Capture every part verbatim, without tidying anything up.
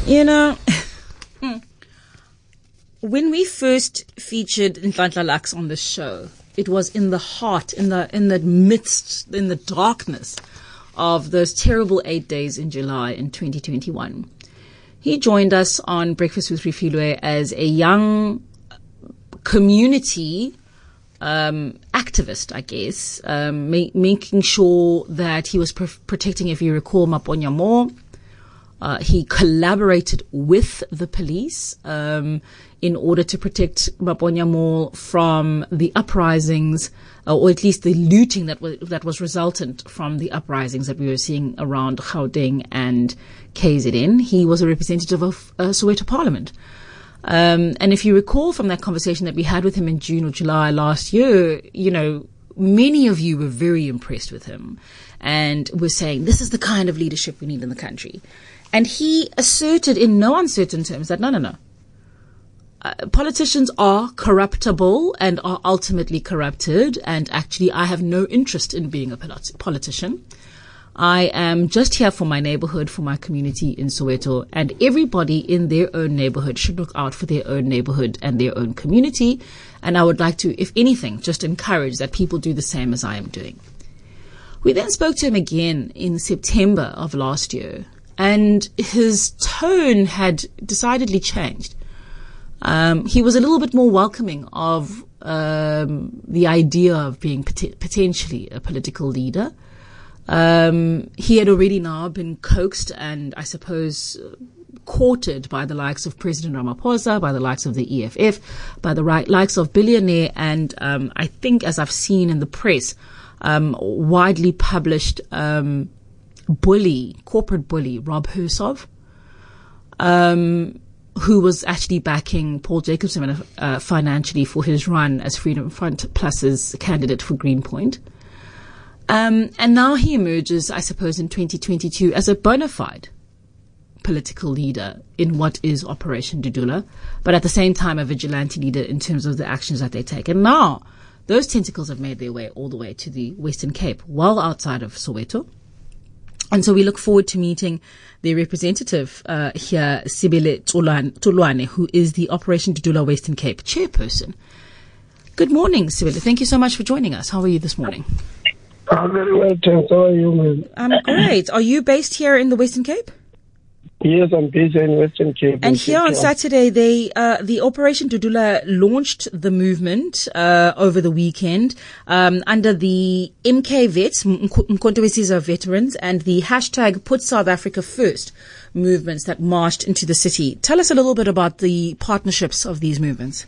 You know, when we first featured Nhlanhla Lux on the show, it was in the heart, in the in the midst, in the darkness of those terrible eight days in July in twenty twenty-one. He joined us on Breakfast with Refilwe as a young community um, activist, I guess, um, ma- making sure that he was pr- protecting, if you recall, Maponya Mall. Uh, he collaborated with the police um, in order to protect Maponya Mall from the uprisings, uh, or at least the looting that was that was resultant from the uprisings that we were seeing around Gauteng and K Z N. He was a representative of uh, Soweto Parliament. Um, and if you recall from that conversation that we had with him in June or July last year, you know, many of you were very impressed with him and were saying, this is the kind of leadership we need in the country. And he asserted in no uncertain terms that, no, no, no. Uh, politicians are corruptible and are ultimately corrupted. And actually, I have no interest in being a polit- politician. I am just here for my neighborhood, for my community in Soweto. And everybody in their own neighborhood should look out for their own neighborhood and their own community. And I would like to, if anything, just encourage that people do the same as I am doing. We then spoke to him again in September of last year. And his tone had decidedly changed. Um, he was a little bit more welcoming of um, the idea of being pot- potentially a political leader. Um, he had already now been coaxed and, I suppose, courted by the likes of President Ramaphosa, by the likes of the E F F, by the right, likes of billionaire, and um, I think, as I've seen in the press, um, widely published um bully, corporate bully, Rob Hersov, um, who was actually backing Paul Jacobson uh, financially for his run as Freedom Front Plus's candidate for Greenpoint. Um, and now he emerges, I suppose, in twenty twenty-two as a bona fide political leader in what is Operation Dudula, but at the same time a vigilante leader in terms of the actions that they take. And now those tentacles have made their way all the way to the Western Cape, well outside of Soweto. And so we look forward to meeting the representative uh, here, Sibele Tolwane, who is the Operation Dudula Western Cape chairperson. Good morning, Sibele. Thank you so much for joining us. How are you this morning? I'm very well, thanks. How are you, man? I'm great. Are you based here in the Western Cape? Yes, I'm based in Western Cape. And here on Saturday, they uh, the Operation Dudula launched the movement uh, over the weekend um, under the M K Vets, Mkhonto we Sizwe Veterans, and the hashtag Put South Africa First movements that marched into the city. Tell us a little bit about the partnerships of these movements.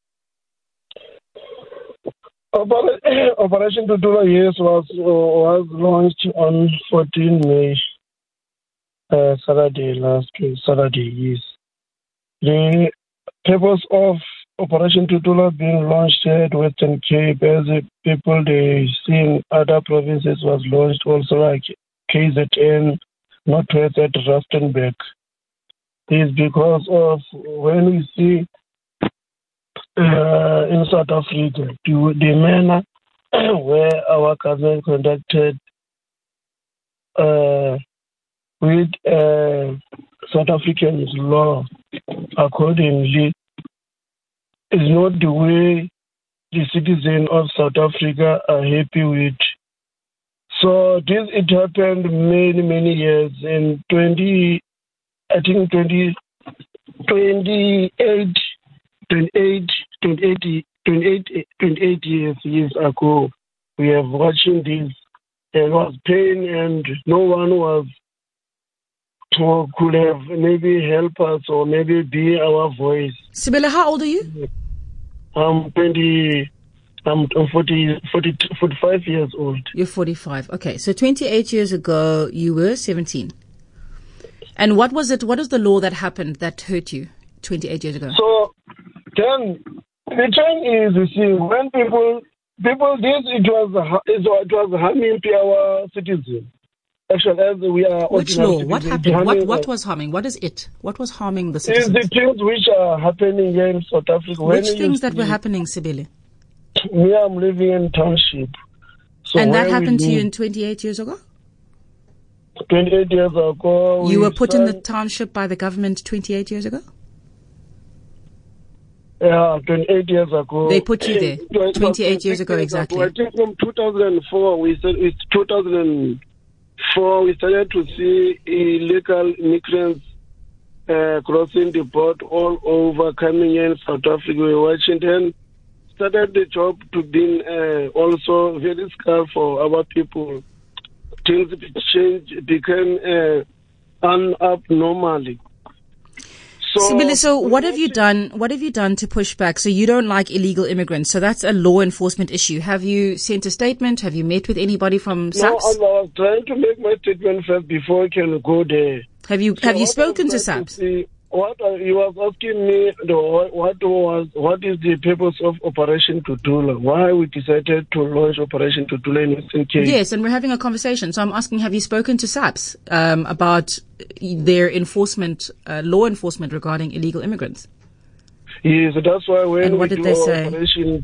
Operation Dudula, yes, was was launched on fourteenth of May. Uh, Saturday last week, Saturday, yes. The purpose of Operation Dudula being launched here at Western Cape, as the people they see in other provinces, was launched also like K Z N, Northwest at Rustenburg, is because of when we see uh, in South Africa, the, the manner where our government conducted uh, with uh, South African law accordingly is not the way the citizens of South Africa are happy with. So this it happened many many years in twenty, I think twenty, twenty-eight, twenty-eight, twenty-eight, twenty-eight, twenty-eight years years ago. We have watching this. There was pain and no one was. To, could have maybe help us or maybe be our voice. Sibele, how old are you? I'm twenty. I'm forty, forty, forty-five years old. You're forty-five. Okay, so twenty-eight years ago, you were seventeen. And what was it? What was the law that happened that hurt you twenty-eight years ago? So then the thing is, you see, when people people this it was it was harming to our citizens. Actually, as we are which law? What happened? What what was harming? What is it? What was harming the citizens? It's the things which are happening here in South Africa. Which when things that were happening, Sibele? Me, I'm living in township. So and that happened to you in twenty-eight years ago? twenty-eight years ago. You were put in the township by the government twenty-eight years ago? Yeah, twenty-eight years ago. They put you there twenty-eight years ago, exactly. I think from two thousand four, we said it's two thousand four, we started to see illegal immigrants uh, crossing the border all over, coming in South Africa. We were watching them. Started the job to be uh, also very scarce for our people. Things changed, became uh, un-abnormally. So, Sibili, so what have you done? What have you done to push back? So you don't like illegal immigrants. So that's a law enforcement issue. Have you sent a statement? Have you met with anybody from SAPS? No, I was trying to make my statement first before I can go there. Have you so have you spoken to SAPS? To what uh, you was asking me? The, what, what was what is the purpose of Operation Tutula? Why we decided to launch Operation Tutula in Western Cape? Yes, and we're having a conversation. So I'm asking, have you spoken to SAPS um, about their enforcement, uh, law enforcement regarding illegal immigrants? Yes, that's why when and what we did do they say? Operation,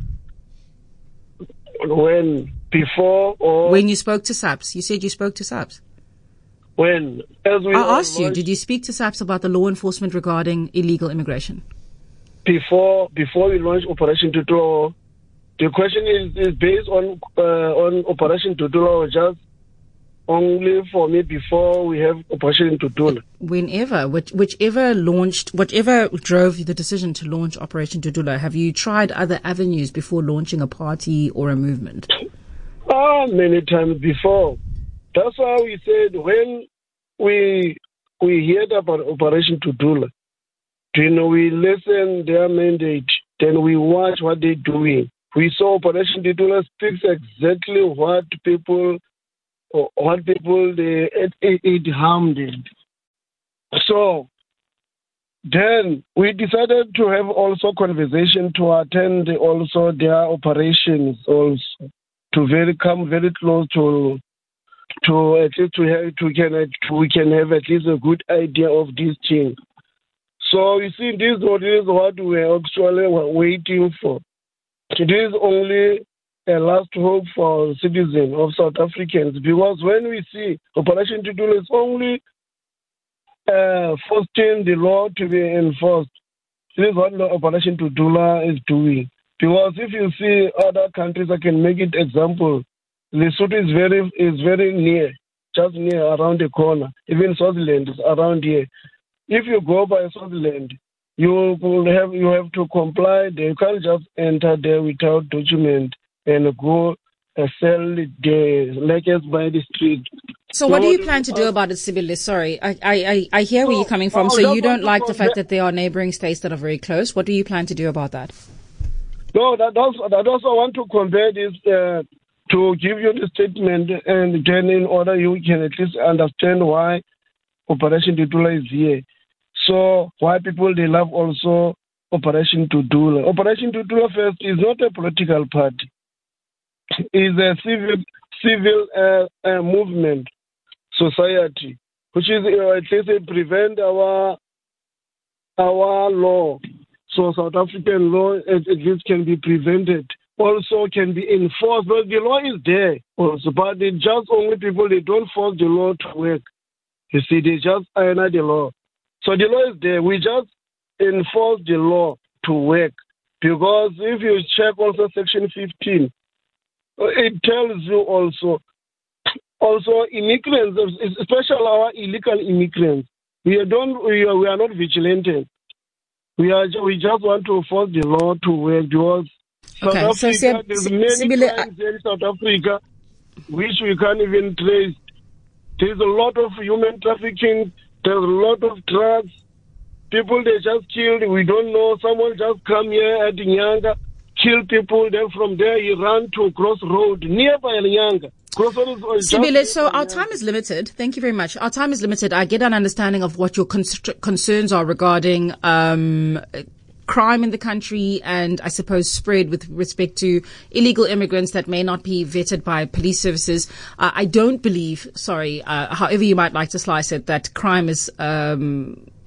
when before or when you spoke to SAPS, you said you spoke to SAPS. When as we I asked you, did you speak to SAPS about the law enforcement regarding illegal immigration? Before before we launched Operation Tutula, the question is, is based on uh, on Operation Tutula or just only for me before we have Operation Tutula? Whenever, which, whichever launched, whatever drove the decision to launch Operation Tutula, have you tried other avenues before launching a party or a movement? Ah, many times before. That's why we said when we we heard about Operation Tutula, then we listen their mandate, then we watch what they're doing. We saw Operation Tutula speaks exactly what people, what people they it, it, it harmed them. So then we decided to have also conversation to attend also their operations also to very come very close to. To at least to have to can to, we can have at least a good idea of this thing. So you see, this is what we are actually waiting for. It is only a last hope for citizens of South Africans, because when we see Operation Tutula is only uh, forcing the law to be enforced. This is what Operation Tutula is doing. Because if you see other countries, I can make it example. Lesotho is very is very near, just near around the corner. Even Swaziland is around here. If you go by Swaziland, you will have you have to comply. You can't just enter there without document and go uh, sell the leggings by the street. So, what do you plan to do about it, Sibili? Sorry, I, I, I hear where you're coming from. So you don't like the fact that there are neighboring states that are very close. What do you plan to do about that? No, that also that also I want to compare this. Uh, to give you the statement, and then in order you can at least understand why Operation Tutula is here. So why people they love also Operation Tutula. Operation Tutula first is not a political party. It's a civil civil uh, uh, movement, society, which is uh, at least it prevent our our law. So South African law at, at least can be prevented. Also can be enforced, but the law is there also, but they just only people, they don't force the law to work. You see, they just honor the law. So the law is there. We just enforce the law to work. Because if you check also Section fifteen, it tells you also, also immigrants, especially our illegal immigrants, we don't, we are, we are not vigilant. We are, we just want to force the law to work because Okay, South so Africa, there's many Sibili, crimes in South Africa which we can't even trace. There's a lot of human trafficking. There's a lot of drugs. People they just killed. We don't know. Someone just come here at Nyanga, kill people. Then from there he ran to Crossroad nearby Nyanga. Sibili, so our time is limited. Thank you very much. Our time is limited. I get an understanding of what your constr- concerns are regarding um crime in the country and I suppose spread with respect to illegal immigrants that may not be vetted by police services. Uh, I don't believe, sorry, uh, however you might like to slice it, that crime is um,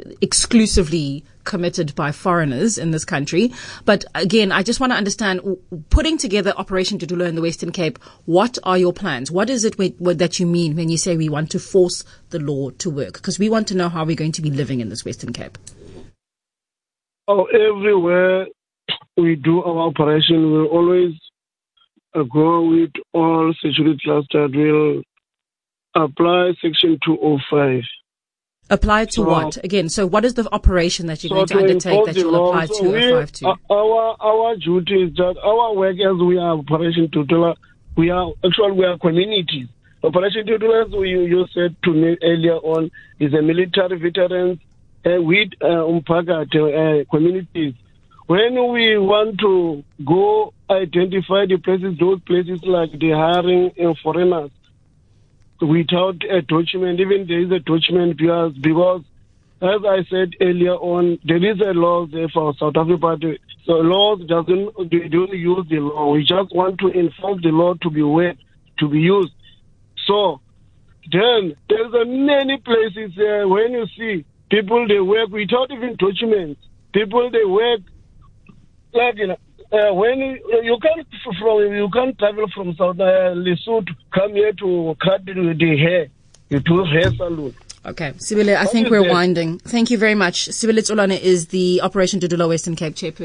exclusively committed by foreigners in this country. But again, I just want to understand, putting together Operation Dudulo in the Western Cape, what are your plans? What is it we, what, that you mean when you say we want to force the law to work? Because we want to know how we're going to be living in this Western Cape. Oh, everywhere we do our operation, we'll always uh, go with all security clusters. We'll apply Section two oh five. Apply to so, what? Again, so what is the operation that you're so going to, to undertake that you'll apply so two oh five to? We, our, our duty is that our work as we are Operation Dudulo, we are, actually we are communities. Operation Dudulo, as you, you said to me earlier on, is a military veterans uh, with uh, umphakathi, uh, communities. When we want to go identify the places, those places like the hiring of foreigners, without a document, even there is a document because, because, as I said earlier on, there is a law there for South Africa. So laws doesn't, they don't use the law. We just want to enforce the law to be worked, to be used. So then there's a many places there when you see people, they work without even documents. People, they work like, you know, Uh, when you, you can't from you can't travel from South uh, Lesotho, come here to cut the, the hair, you do hair salon. Okay, Sibile, I What think is we're that? winding. Thank you very much. Sibile Tsolane is the Operation Dudulo Western Cape chairperson.